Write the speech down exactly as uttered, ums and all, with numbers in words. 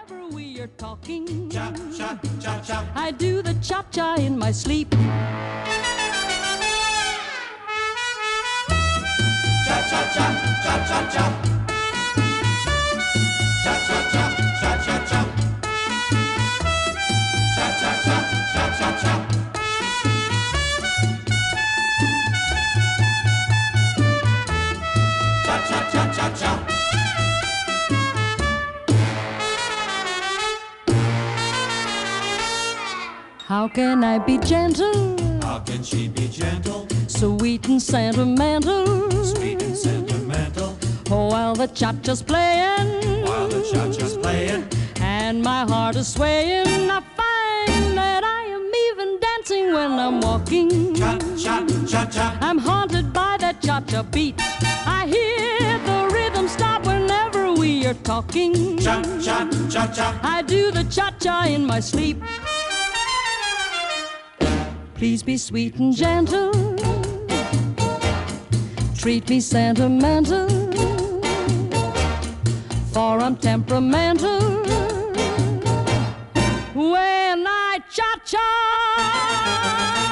whenever we are talking. Cha, cha, cha, cha. I do the cha-cha in my sleep. Cha, cha, cha, cha, cha, cha. Cha, cha, cha, cha, cha, cha. Cha, cha, cha, cha, cha, cha. Cha, cha, cha, cha, cha. How can I be gentle? How can she be gentle? Sweet and sentimental. Sweet and sentimental. Oh, while the cha-cha's playing. While the cha-cha's playing. And my heart is swaying. I find that I am even dancing when I'm walking. Cha, cha, cha, cha. I'm haunted by that cha-cha beat. I hear the rhythm stop whenever we are talking. Cha, cha, cha, cha. I do the cha-cha in my sleep. Please be sweet and gentle. Treat me sentimental. For I'm temperamental. When I cha-cha.